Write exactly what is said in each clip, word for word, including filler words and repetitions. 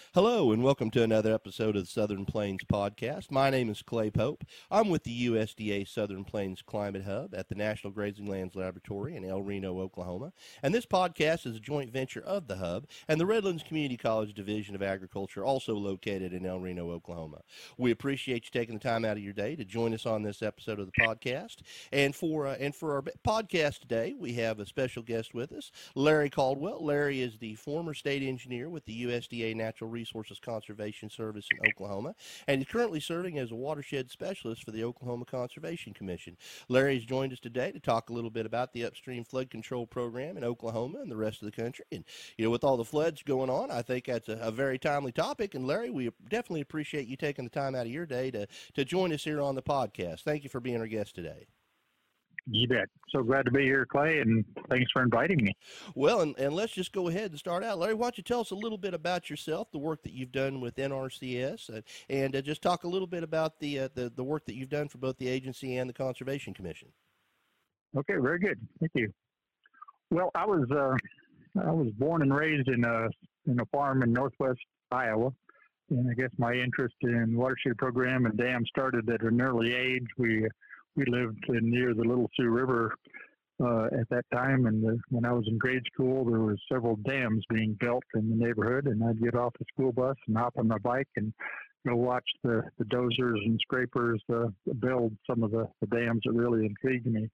Hello, and welcome to another episode of the Southern Plains Podcast. My name is Clay Pope. I'm with the U S D A Southern Plains Climate Hub at the National Grazing Lands Laboratory in El Reno, Oklahoma. And this podcast is a joint venture of the Hub and the Redlands Community College Division of Agriculture, also located in El Reno, Oklahoma. We appreciate you taking the time out of your day to join us on this episode of the podcast. And for uh, and for our podcast today, we have a special guest with us, Larry Caldwell. Larry is the former state engineer with the U S D A Natural Resources Conservation Service in Oklahoma, and he's currently serving as a watershed specialist for the Oklahoma Conservation Commission. Larry has joined us today to talk a little bit about the upstream flood control program in Oklahoma and the rest of the country. And, you know, with all the floods going on, I think that's a, a very timely topic. And, Larry, we definitely appreciate you taking the time out of your day to, to join us here on the podcast. Thank you for being our guest today. You bet. So glad to be here, Clay, and thanks for inviting me. Well, and, and let's just go ahead and start out. Larry, why don't you tell us a little bit about yourself, the work that you've done with N R C S, uh, and uh, just talk a little bit about the, uh, the the work that you've done for both the agency and the Conservation Commission. Okay, very good. Thank you. Well, I was uh, I was born and raised in a in a farm in northwest Iowa, and I guess my interest in watershed program and dams started at an early age. We We lived in, near the Little Sioux River uh, at that time, and the, when I was in grade school, there were several dams being built in the neighborhood, and I'd get off the school bus and hop on my bike and go watch the, the dozers and scrapers uh, build some of the, the dams that really intrigued me.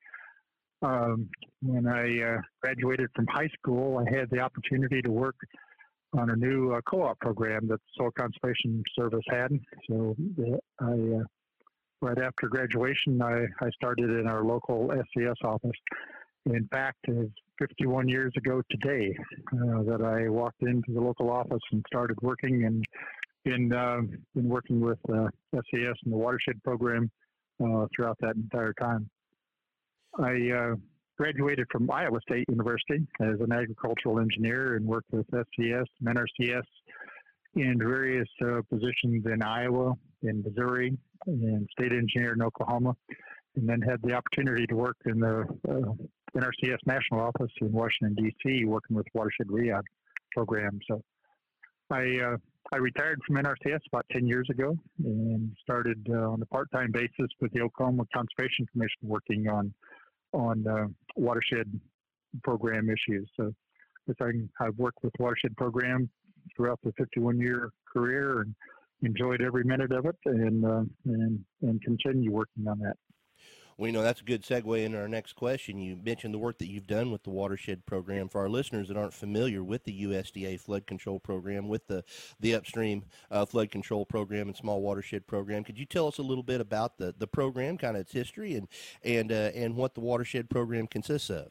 Um, when I uh, graduated from high school, I had the opportunity to work on a new uh, co-op program that the Soil Conservation Service had. So uh, I uh, Right after graduation, I, I started in our local S C S office. In fact, it's fifty-one years ago today uh, that I walked into the local office and started working, and been, uh, been working with uh, S C S and the watershed program uh, throughout that entire time. I uh, graduated from Iowa State University as an agricultural engineer and worked with S C S and N R C S in various uh, positions in Iowa, in Missouri, and state engineer in Oklahoma, and then had the opportunity to work in the uh, N R C S national office in Washington, D C, working with Watershed Rehab program. So I uh, I retired from N R C S about ten years ago and started uh, on a part-time basis with the Oklahoma Conservation Commission working on on uh, watershed program issues. So I've worked with watershed program throughout the fifty-one-year career and enjoyed every minute of it, and uh, and and continue working on that. Well, you know, that's a good segue into our next question. You mentioned the work that you've done with the watershed program. For our listeners that aren't familiar with the U S D A flood control program, with the the upstream uh, flood control program and small watershed program, could you tell us a little bit about the, the program, kind of its history, and and uh, and what the watershed program consists of?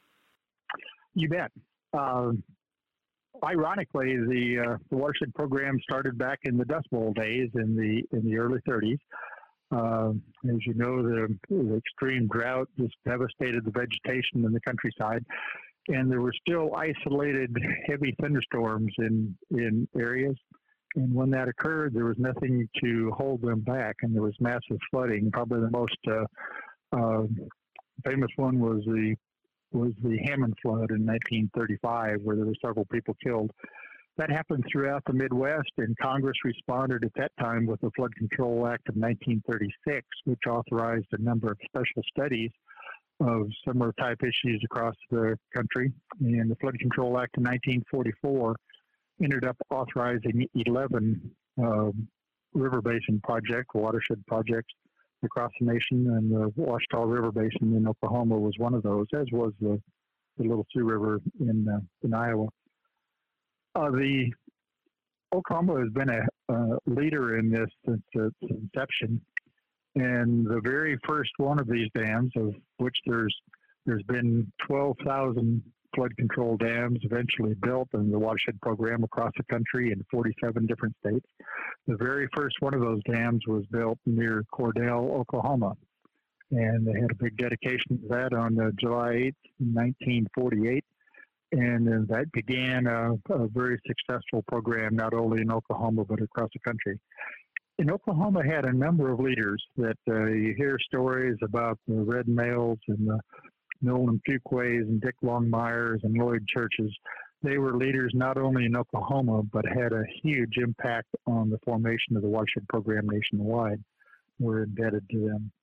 You bet. Uh, Ironically, the, uh, the watershed program started back in the Dust Bowl days in the in the early thirties. Uh, as you know, the, the extreme drought just devastated the vegetation in the countryside, and there were still isolated heavy thunderstorms in in areas. And when that occurred, there was nothing to hold them back, and there was massive flooding. Probably the most uh, uh, famous one was the was the Hammond flood in nineteen thirty-five, where there were several people killed. That happened throughout the Midwest, and Congress responded at that time with the Flood Control Act of nineteen thirty-six, which authorized a number of special studies of similar type issues across the country. And the Flood Control Act of nineteen forty-four ended up authorizing eleven uh, river basin projects, watershed projects, across the nation, and the Ouachita River Basin in Oklahoma was one of those, as was the, the Little Sioux River in uh, in Iowa. Uh, the Oklahoma has been a uh, leader in this since its inception, and the very first one of these dams, of which there's there's been twelve thousand flood control dams eventually built in the watershed program across the country in forty-seven different states. The very first one of those dams was built near Cordell, Oklahoma, and they had a big dedication to that on uh, July eighth, nineteen forty-eight, and uh, that began a, a very successful program not only in Oklahoma but across the country. And Oklahoma had a number of leaders that uh, you hear stories about the Red Males and the Nolan Fuquays and Dick Longmires and Lloyd Churches. they were leaders not only in Oklahoma, but had a huge impact on the formation of the watershed program nationwide. We're indebted to them.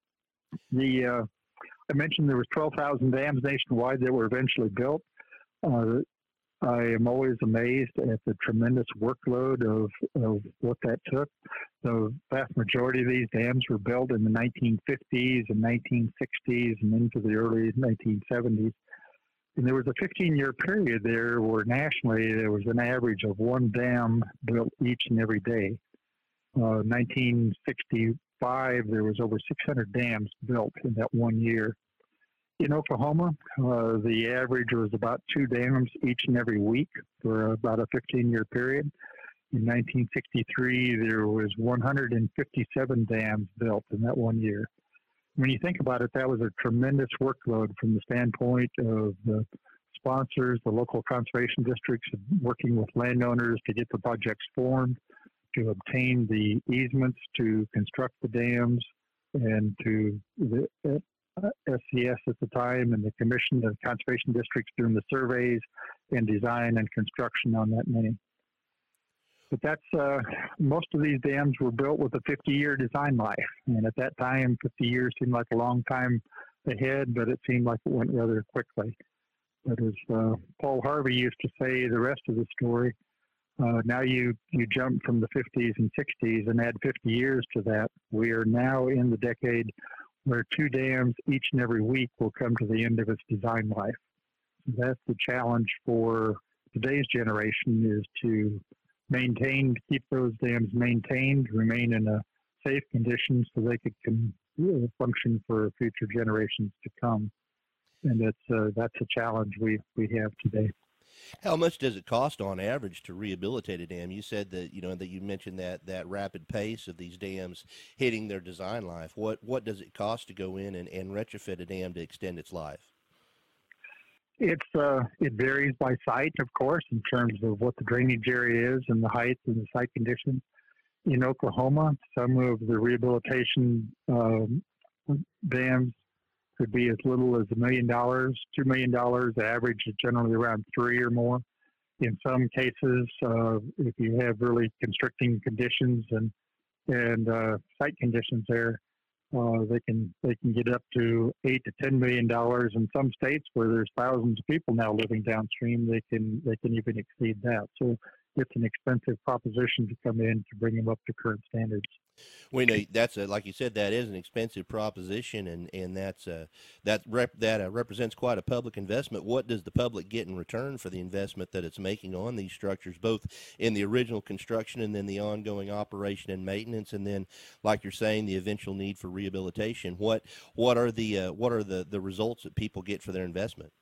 The uh, I mentioned there was twelve thousand dams nationwide that were eventually built. Uh, I am always amazed at the tremendous workload of, of what that took. The vast majority of these dams were built in the nineteen fifties and nineteen sixties and into the early nineteen seventies. And there was a fifteen-year period there where nationally there was an average of one dam built each and every day. Uh, nineteen sixty-five, there was over six hundred dams built in that one year. In Oklahoma, uh, the average was about two dams each and every week for about a fifteen-year period. In nineteen sixty-three, there was one hundred fifty-seven dams built in that one year. When you think about it, that was a tremendous workload from the standpoint of the sponsors, the local conservation districts, working with landowners to get the projects formed, to obtain the easements to construct the dams, and to the uh, S C S at the time and the commission, the conservation districts doing the surveys and design and construction on that many. But that's, uh, most of these dams were built with a fifty-year design life. And at that time, fifty years seemed like a long time ahead, but it seemed like it went rather quickly. But as uh, Paul Harvey used to say, the rest of the story, uh, now you, you jump from the fifties and sixties and add fifty years to that. We are now in the decade where two dams each and every week will come to the end of its design life. That's the challenge for today's generation, is to maintain, keep those dams maintained, remain in a safe condition so they could can, you know, function for future generations to come. And that's uh, that's a challenge we, we have today. How much does it cost on average to rehabilitate a dam? You said that, you know, that you mentioned that, that rapid pace of these dams hitting their design life. What what does it cost to go in and, and retrofit a dam to extend its life? It's uh, it varies by site, of course, in terms of what the drainage area is and the height and the site conditions. In Oklahoma, some of the rehabilitation um, dams could be as little as a million dollars, two million dollars. The average is generally around three or more. In some cases, uh, if you have really constricting conditions and and uh, site conditions there, Uh, they can they can get up to eight to ten million dollars. In some states where there's thousands of people now living downstream, they can they can even exceed that. So it's an expensive proposition to come in to bring them up to current standards. We know that's a, like you said, that is an expensive proposition, and and that's a, that rep, that uh, represents quite a public investment. What does the public get in return for the investment that it's making on these structures, both in the original construction and then the ongoing operation and maintenance, and then, like you're saying, the eventual need for rehabilitation? What what are the uh, what are the, the results that people get for their investment?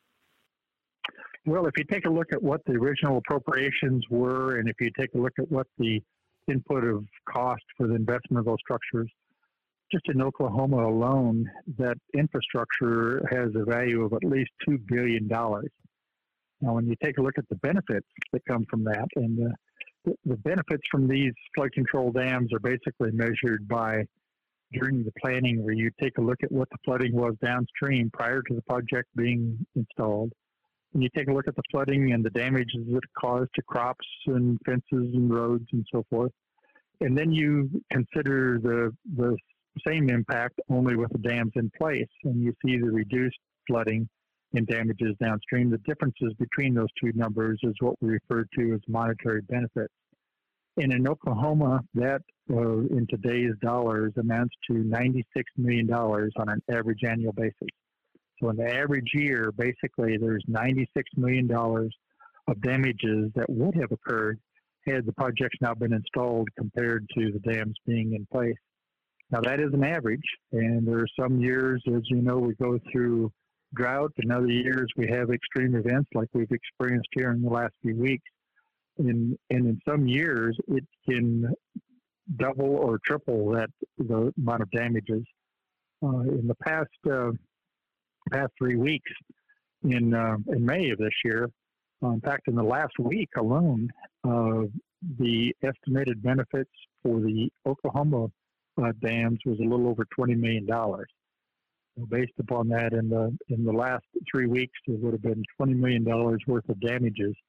Well, if you take a look at what the original appropriations were, and if you take a look at what the input of cost for the investment of those structures, just in Oklahoma alone, that infrastructure has a value of at least two billion dollars. Now, when you take a look at the benefits that come from that, and the, the benefits from these flood control dams are basically measured by, during the planning, where you take a look at what the flooding was downstream prior to the project being installed. And you take a look at the flooding and the damages that it caused to crops and fences and roads and so forth. And then you consider the the same impact only with the dams in place, and you see the reduced flooding and damages downstream. The differences between those two numbers is what we refer to as monetary benefits. And in Oklahoma, that uh, in today's dollars amounts to ninety-six million dollars on an average annual basis. So in the average year, basically, there's ninety-six million dollars of damages that would have occurred had the projects now been installed compared to the dams being in place. Now, that is an average, and there are some years, as you know, we go through drought, and other years we have extreme events like we've experienced here in the last few weeks. And, and in some years, it can double or triple that the amount of damages. Uh, in the past uh, past three weeks, in uh, in May of this year, uh, in fact, in the last week alone, uh, the estimated benefits for the Oklahoma uh, dams was a little over twenty million dollars. So based upon that, in the in the last three weeks, there would have been twenty million dollars worth of damages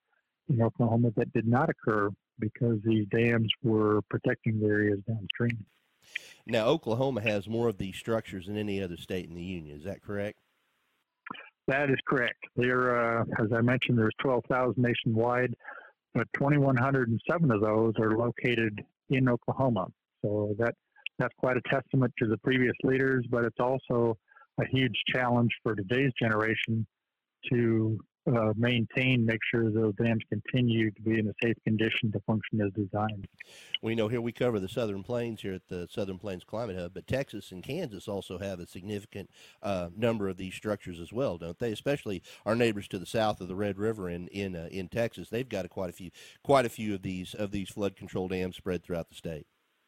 in Oklahoma that did not occur because these dams were protecting the areas downstream. Now, Oklahoma has more of these structures than any other state in the union. Is that correct? That is correct. There, uh, as I mentioned, there's twelve thousand nationwide, but two thousand one hundred seven of those are located in Oklahoma. So that that's quite a testament to the previous leaders, but it's also a huge challenge for today's generation to uh, maintain, make sure those dams continue to be in a safe condition to function as designed. We know here we cover the Southern Plains here at the Southern Plains Climate Hub, but Texas and Kansas also have a significant uh, number of these structures as well, don't they? Especially our neighbors to the south of the Red River in in uh, in Texas, they've got a, quite a few quite a few of these of these flood control dams spread throughout the state.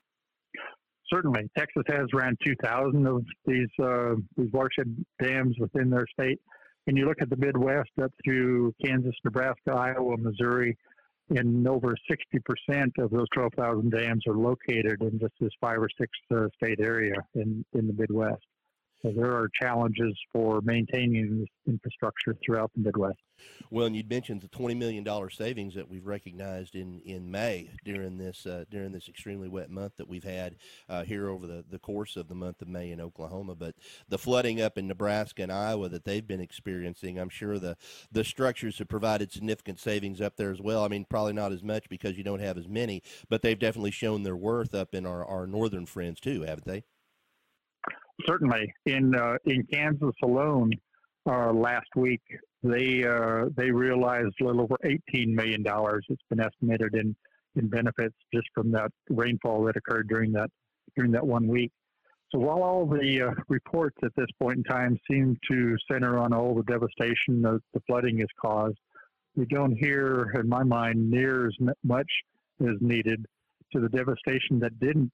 Certainly, Texas has around two thousand of these uh, these watershed dams within their state. When you look at the Midwest up through Kansas, Nebraska, Iowa, Missouri, and over sixty percent of those twelve thousand dams are located in just this five or six uh, state area in, in the Midwest. So there are challenges for maintaining this infrastructure throughout the Midwest. Well, and you'd mentioned the twenty million dollars savings that we've recognized in, in May during this uh, during this extremely wet month that we've had uh, here over the, the course of the month of May in Oklahoma. But the flooding up in Nebraska and Iowa that they've been experiencing, I'm sure the, the structures have provided significant savings up there as well. I mean, probably not as much because you don't have as many, but they've definitely shown their worth up in our, our northern friends too, haven't they? Certainly. In uh, in Kansas alone, uh, last week, they uh, they realized a little over eighteen million dollars. It's been estimated in, in benefits just from that rainfall that occurred during that during that one week. So while all the uh, reports at this point in time seem to center on all the devastation that the flooding has caused, we don't hear, in my mind, near as much as needed to the devastation that didn't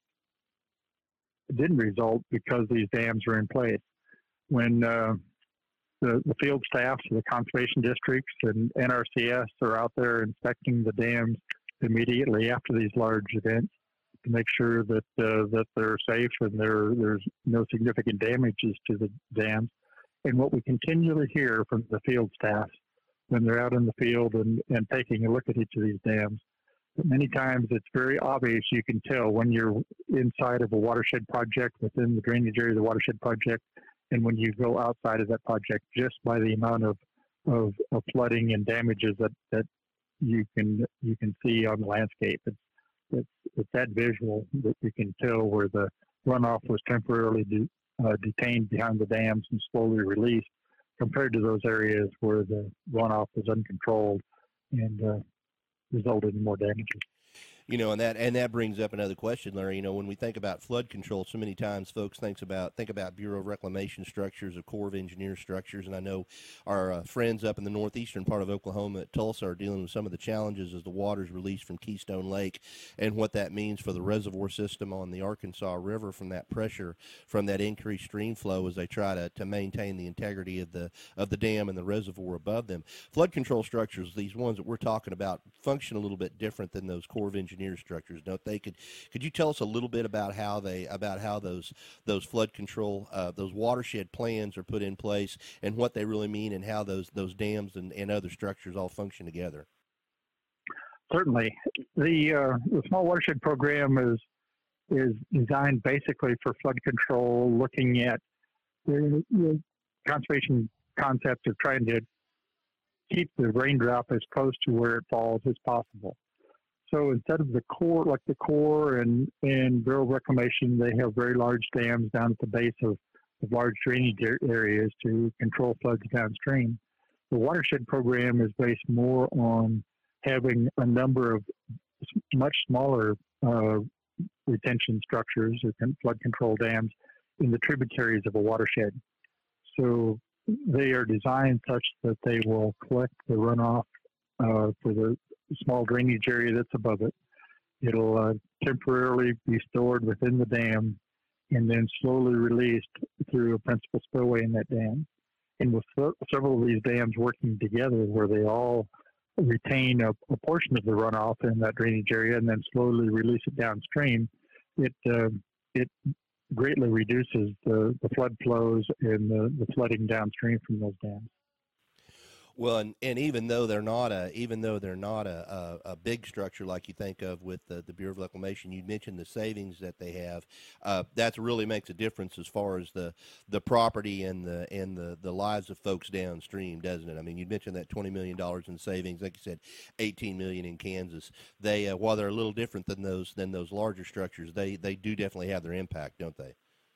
didn't result because these dams are in place. When uh, the, the field staffs of the conservation districts and N R C S are out there inspecting the dams immediately after these large events to make sure that uh, that they're safe and there there's no significant damages to the dams. And what we continually hear from the field staff when they're out in the field and, and taking a look at each of these dams, but many times it's very obvious. You can tell when you're inside of a watershed project within the drainage area of the watershed project, and when you go outside of that project, just by the amount of, of, of flooding and damages that, that you can you can see on the landscape. It's, it's, it's that visual that you can tell where the runoff was temporarily de, uh, detained behind the dams and slowly released, compared to those areas where the runoff was uncontrolled and uh, resulted in more damages. You know, and that and that brings up another question, Larry. You know, when we think about flood control, so many times folks thinks about think about Bureau of Reclamation structures or Corps of Engineers structures, and I know our uh, friends up in the northeastern part of Oklahoma at Tulsa are dealing with some of the challenges as the water's released from Keystone Lake and what that means for the reservoir system on the Arkansas River from that pressure, from that increased stream flow as they try to, to maintain the integrity of the of the dam and the reservoir above them. Flood control structures, these ones that we're talking about, function a little bit different than those Corps of Engineers structures, don't they? Could could you tell us a little bit about how they about how those those flood control uh, those watershed plans are put in place and what they really mean and how those those dams and, and other structures all function together? Certainly, the uh, the small watershed program is is designed basically for flood control, looking at the, the conservation concept of trying to keep the raindrop as close to where it falls as possible. So instead of the Corps, like the Corps and, and Bureau of Reclamation, they have very large dams down at the base of, of large drainage areas to control floods downstream. The watershed program is based more on having a number of much smaller uh, retention structures or flood control dams in the tributaries of a watershed. So they are designed such that they will collect the runoff uh, for the small drainage area that's above it. It'll uh, temporarily be stored within the dam and then slowly released through a principal spillway in that dam. And with several of these dams working together where they all retain a, a portion of the runoff in that drainage area and then slowly release it downstream, it uh, it greatly reduces the, the flood flows and the, the flooding downstream from those dams. Well, and, and even though they're not a even though they're not a, a, a big structure like you think of with the, the Bureau of Reclamation, you mentioned the savings that they have. Uh, that really makes a difference as far as the, the property and the and the, the lives of folks downstream, doesn't it? I mean, you mentioned that twenty million dollars in savings, like you said, eighteen million dollars in Kansas. They uh, while they're a little different than those than those larger structures, they they do definitely have their impact, don't they?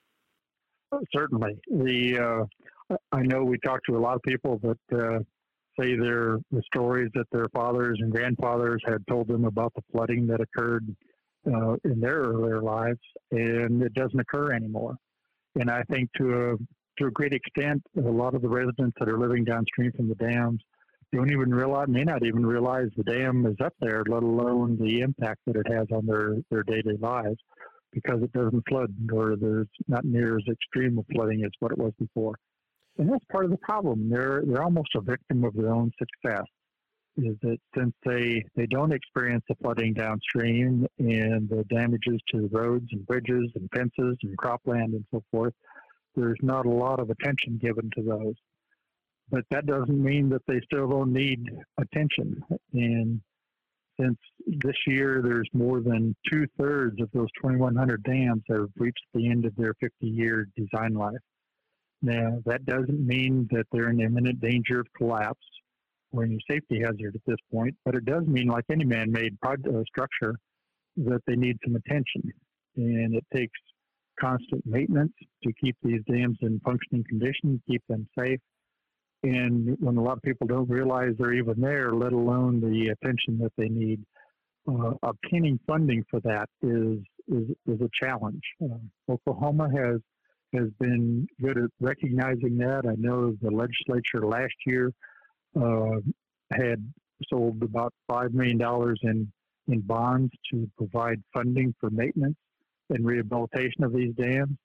Certainly, the uh, I know we talk to a lot of people that. Uh, say their the stories that their fathers and grandfathers had told them about the flooding that occurred uh, in their earlier lives, and it doesn't occur anymore. And I think to a to a great extent, a lot of the residents that are living downstream from the dams don't even realize, may not even realize the dam is up there, let alone the impact that it has on their, their daily lives, because it doesn't flood, or there's not near as extreme of flooding as what it was before. And that's part of the problem. They're they're almost a victim of their own success. Is that since they, they don't experience the flooding downstream and the damages to the roads and bridges and fences and cropland and so forth, there's not a lot of attention given to those. But that doesn't mean that they still don't need attention. And since this year there's more than two-thirds of those twenty-one hundred dams that have reached the end of their fifty-year design life. Now, that doesn't mean that they're in imminent danger of collapse or any safety hazard at this point, but it does mean, like any man-made project, uh, structure, that they need some attention. And it takes constant maintenance to keep these dams in functioning condition, keep them safe. And when a lot of people don't realize they're even there, let alone the attention that they need, uh, obtaining funding for that is is, is a challenge. Uh, Oklahoma has has been good at recognizing that. I know the legislature last year uh, had sold about five million dollars in, in bonds to provide funding for maintenance and rehabilitation of these dams.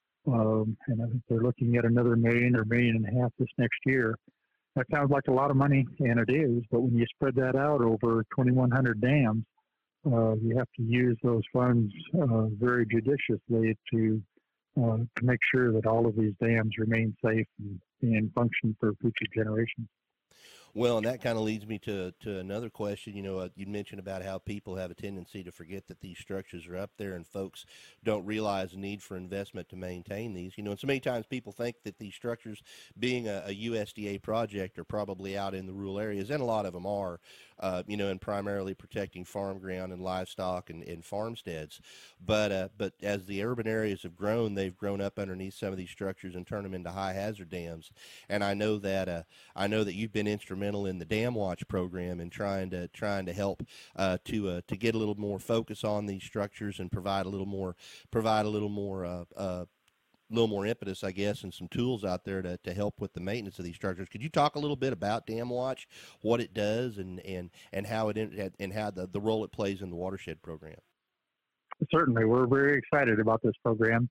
Um, and I think they're looking at another million or million and a half this next year. That sounds like a lot of money, and it is, but when you spread that out over twenty-one hundred dams, uh, you have to use those funds uh, very judiciously to Uh, to make sure that all of these dams remain safe and, and function for future generations. Well, and that kind of leads me to, to another question. You know, uh, you mentioned about how people have a tendency to forget that these structures are up there and folks don't realize the need for investment to maintain these. You know, and so many times people think that these structures, being a, a U S D A project, are probably out in the rural areas, and a lot of them are, uh, you know, and primarily protecting farm ground and livestock and, and farmsteads. But, uh, but as the urban areas have grown, they've grown up underneath some of these structures and turned them into high hazard dams. And I know that, uh, I know that you've been instrumental in the Dam Watch program and trying to trying to help uh, to uh, to get a little more focus on these structures and provide a little more provide a little more uh, uh, little more impetus, I guess, and some tools out there to, to help with the maintenance of these structures. Could you talk a little bit about Dam Watch, what it does, and and, and how it and how the, the role it plays in the watershed program? Certainly, we're very excited about this program,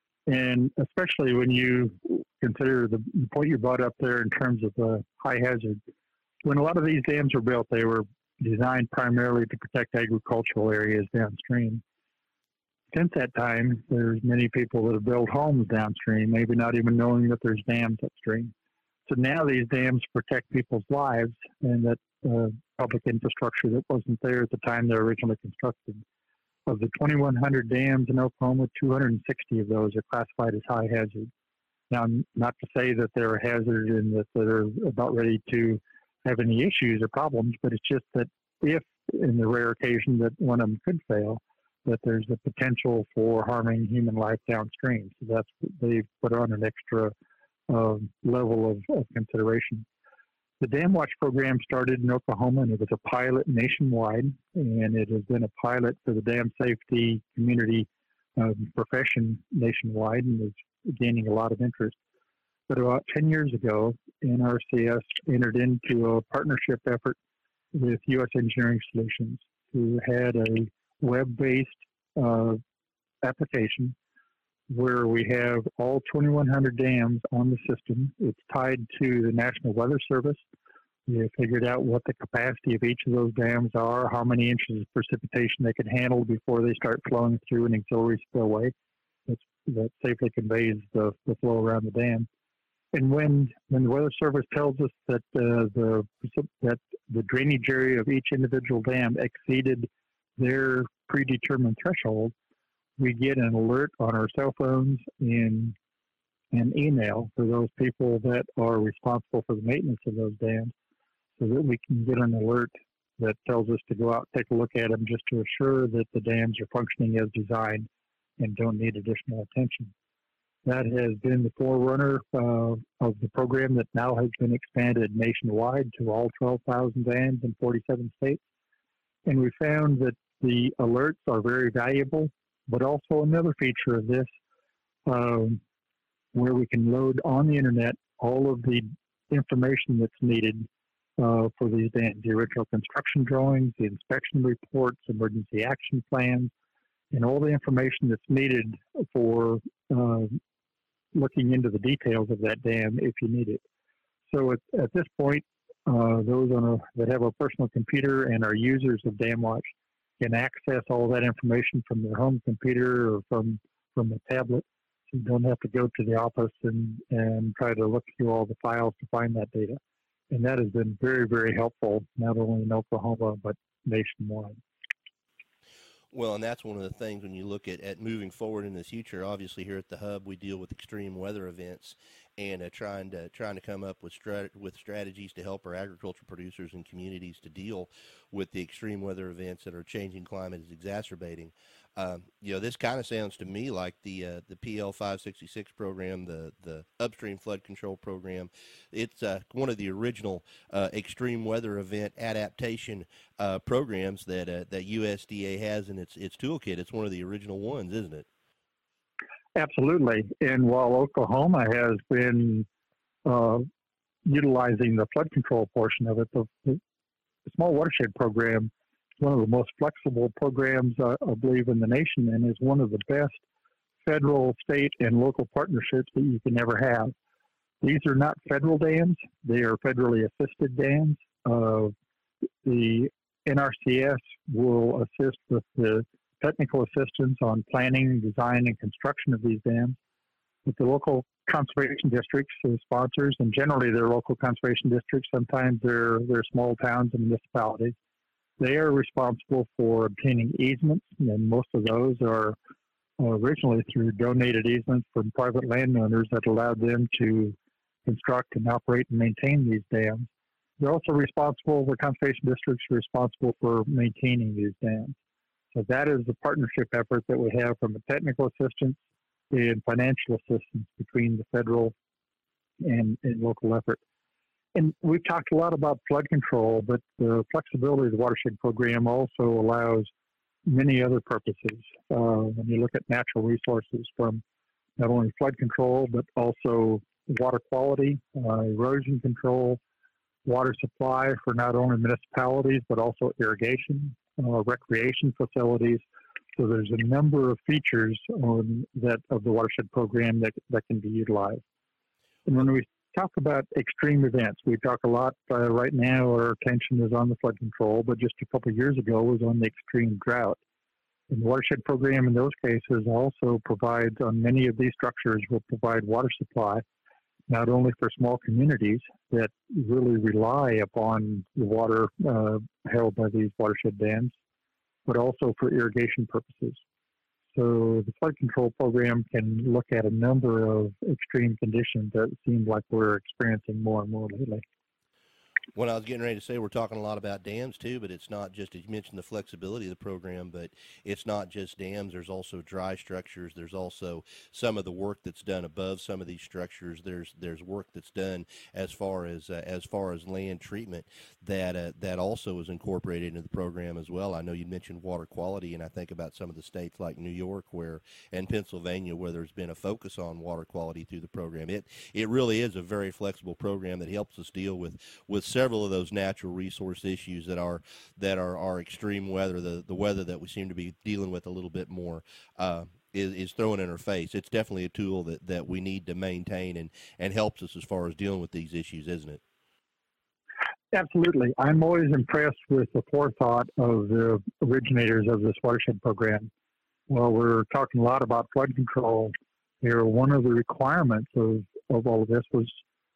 and especially when you consider the point you brought up there in terms of the high hazard. When a lot of these dams were built, they were designed primarily to protect agricultural areas downstream. Since that time, there's many people that have built homes downstream, maybe not even knowing that there's dams upstream. So now these dams protect people's lives, and that uh, public infrastructure that wasn't there at the time they were originally constructed. Of the twenty-one hundred dams in Oklahoma, two hundred sixty of those are classified as high hazard. Now, not to say that they're a hazard and that they're about ready to have any issues or problems, but it's just that if, in the rare occasion that one of them could fail, that there's the potential for harming human life downstream. So that's they've put on an extra uh, level of, of consideration. The Dam Watch program started in Oklahoma, and it was a pilot nationwide, and it has been a pilot for the dam safety community um, profession nationwide, and is gaining a lot of interest. But about ten years ago, N R C S entered into a partnership effort with U S Engineering Solutions, who had a web-based uh, application where we have all twenty-one hundred dams on the system. It's tied to the National Weather Service. We have figured out what the capacity of each of those dams are, how many inches of precipitation they can handle before they start flowing through an auxiliary spillway that's, that safely conveys the, the flow around the dam. And when when the Weather Service tells us that uh, the that the drainage area of each individual dam exceeded their predetermined threshold, we get an alert on our cell phones and an email for those people that are responsible for the maintenance of those dams, so that we can get an alert that tells us to go out and take a look at them just to assure that the dams are functioning as designed and don't need additional attention. That has been the forerunner uh, of the program that now has been expanded nationwide to all twelve thousand dams in forty-seven states. And we found that the alerts are very valuable, but also another feature of this, um, where we can load on the internet all of the information that's needed uh, for these dams, the original construction drawings, the inspection reports, emergency action plans, and all the information that's needed for uh, looking into the details of that dam if you need it. So at, at this point, uh, those on a, that have a personal computer and are users of DamWatch can access all that information from their home computer or from, from a tablet. So you don't have to go to the office and, and try to look through all the files to find that data. And that has been very, very helpful, not only in Oklahoma, but nationwide. Well, and that's one of the things when you look at, at moving forward in the future. Obviously, here at the Hub, we deal with extreme weather events and uh, trying to trying to come up with strat- with strategies to help our agricultural producers and communities to deal with the extreme weather events that our changing climate is exacerbating. Um, you know, this kind of sounds to me like the uh, the P L five sixty-six program, the the upstream flood control program. It's uh, one of the original uh, extreme weather event adaptation uh, programs that uh, that U S D A has in its its toolkit. It's one of the original ones, isn't it? Absolutely. And while Oklahoma has been uh, utilizing the flood control portion of it, the, the small watershed program is one of the most flexible programs, uh, I believe, in the nation, and is one of the best federal, state, and local partnerships that you can ever have. These are not federal dams. They are federally assisted dams. Uh, the N R C S will assist with the technical assistance on planning, design, and construction of these dams. With the local conservation districts as sponsors, and generally they're local conservation districts, sometimes they're, they're small towns and municipalities. They are responsible for obtaining easements, and most of those are originally through donated easements from private landowners that allowed them to construct and operate and maintain these dams. They're also responsible, the conservation districts are responsible for maintaining these dams. So that is the partnership effort that we have from a technical assistance and financial assistance between the federal and, and local effort. And we've talked a lot about flood control, but the flexibility of the watershed program also allows many other purposes. Uh, when you look at natural resources, from not only flood control, but also water quality, uh, erosion control, water supply for not only municipalities, but also irrigation, uh, recreation facilities. So there's a number of features on that of the watershed program that, that can be utilized. And when we talk about extreme events, we talk a lot uh, right now, our attention is on the flood control, but just a couple of years ago was on the extreme drought. And the watershed program in those cases also provides, on many of these structures, will provide water supply, not only for small communities that really rely upon the water uh, held by these watershed dams, but also for irrigation purposes. So the flood control program can look at a number of extreme conditions that it seems like we're experiencing more and more lately. What I was getting ready to say, we're talking a lot about dams too, but it's not just, as you mentioned, the flexibility of the program, but it's not just dams. There's also dry structures. There's also some of the work that's done above some of these structures. There's there's work that's done as far as uh, as far as land treatment that uh, that also is incorporated into the program as well. I know you mentioned water quality, and I think about some of the states like New York, where and Pennsylvania, where there's been a focus on water quality through the program. It it really is a very flexible program that helps us deal with with several of those natural resource issues that are that are, are extreme weather, the, the weather that we seem to be dealing with a little bit more uh, is, is thrown in our face. It's definitely a tool that, that we need to maintain and, and helps us as far as dealing with these issues, isn't it? Absolutely. I'm always impressed with the forethought of the originators of this watershed program. While we're talking a lot about flood control here, one of the requirements of, of all of this was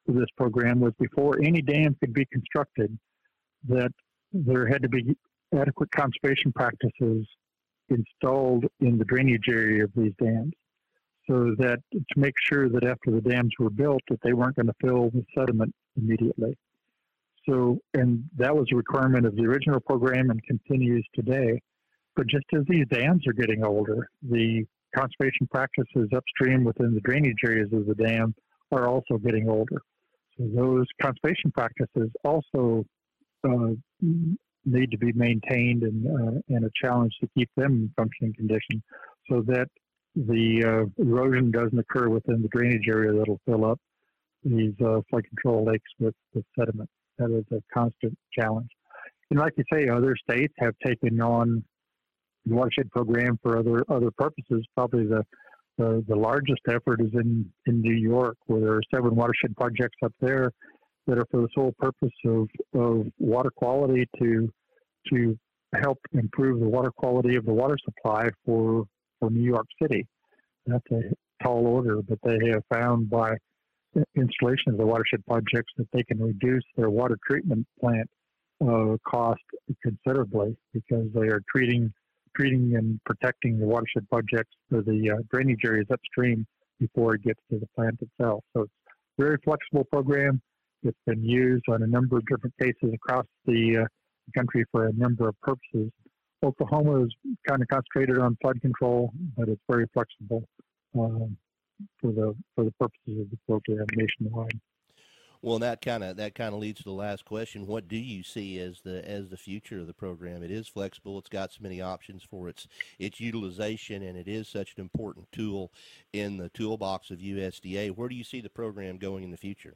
of this program was before any dam could be constructed, that there had to be adequate conservation practices installed in the drainage area of these dams, so that to make sure that after the dams were built that they weren't going to fill with sediment immediately. So, and that was a requirement of the original program and continues today. But just as these dams are getting older, the conservation practices upstream within the drainage areas of the dam are also getting older. So those conservation practices also uh, need to be maintained and, uh, and a challenge to keep them in functioning condition so that the uh, erosion doesn't occur within the drainage area that'll fill up these uh, flood control lakes with, with sediment. That is a constant challenge. And like you say, other states have taken on the watershed program for other other purposes. Probably the the, the largest effort is in, in New York, where there are seven watershed projects up there that are for the sole purpose of, of water quality to to help improve the water quality of the water supply for for New York City. That's a tall order, but they have found by installation of the watershed projects that they can reduce their water treatment plant uh, cost considerably because they are treating treating and protecting the watershed projects for the uh, drainage areas upstream before it gets to the plant itself. So it's a very flexible program. It's been used on a number of different cases across the uh, country for a number of purposes. Oklahoma is kind of concentrated on flood control, but it's very flexible um, for the for the purposes of the program nationwide. Well, that kind of that kind of leads to the last question. What do you see as the as the future of the program? It is flexible. It's got so many options for its its utilization, and it is such an important tool in the toolbox of U S D A. Where do you see the program going in the future?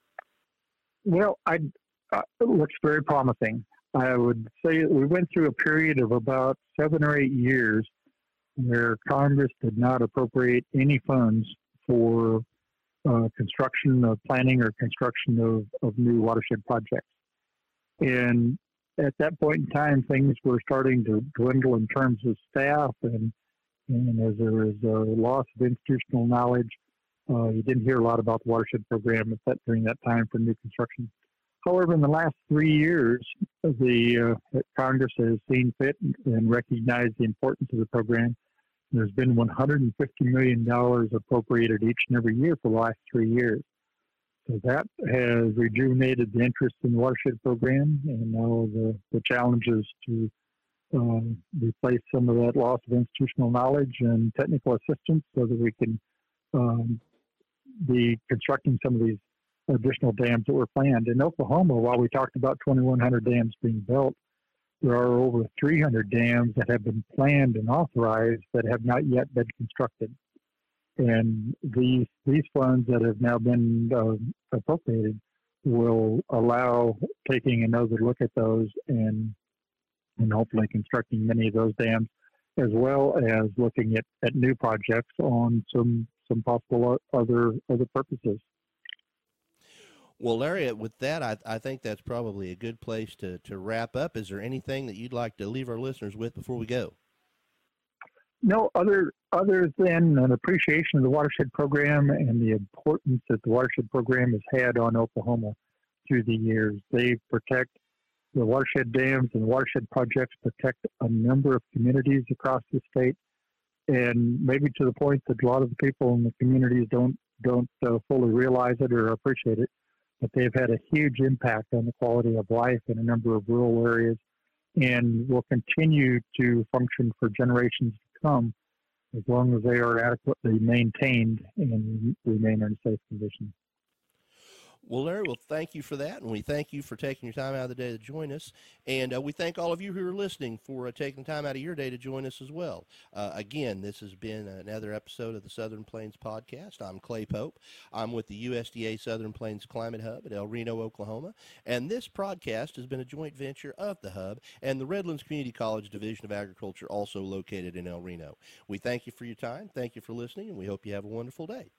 Well, I, uh, it looks very promising. I would say we went through a period of about seven or eight years where Congress did not appropriate any funds for uh, construction of planning or construction of, of new watershed projects. And at that point in time, things were starting to dwindle in terms of staff, and, and as there was a loss of institutional knowledge, uh, you didn't hear a lot about the watershed program at that, during that time for new construction. However, in the last three years, the uh, Congress has seen fit and recognized the importance of the program. There's been one hundred fifty million dollars appropriated each and every year for the last three years. So that has rejuvenated the interest in the watershed program, and now the, the challenge is to um, replace some of that loss of institutional knowledge and technical assistance so that we can um, be constructing some of these additional dams that were planned. In Oklahoma, while we talked about twenty-one hundred dams being built, there are over three hundred dams that have been planned and authorized that have not yet been constructed. And these these funds that have now been uh, appropriated will allow taking another look at those and and hopefully constructing many of those dams, as well as looking at, at new projects on some some possible other other purposes. Well, Larry, with that, I, I think that's probably a good place to, to wrap up. Is there anything that you'd like to leave our listeners with before we go? No, other other than an appreciation of the watershed program and the importance that the watershed program has had on Oklahoma through the years. They protect the watershed dams and watershed projects protect a number of communities across the state, and maybe to the point that a lot of the people in the communities don't don't uh, fully realize it or appreciate it. But they've had a huge impact on the quality of life in a number of rural areas and will continue to function for generations to come as long as they are adequately maintained and remain in a safe condition. Well, Larry, well, thank you for that, and we thank you for taking your time out of the day to join us, and uh, we thank all of you who are listening for uh, taking time out of your day to join us as well. Uh, again, this has been another episode of the Southern Plains Podcast. I'm Clay Pope. I'm with the U S D A Southern Plains Climate Hub at El Reno, Oklahoma, and this podcast has been a joint venture of the Hub and the Redlands Community College Division of Agriculture, also located in El Reno. We thank you for your time, thank you for listening, and we hope you have a wonderful day.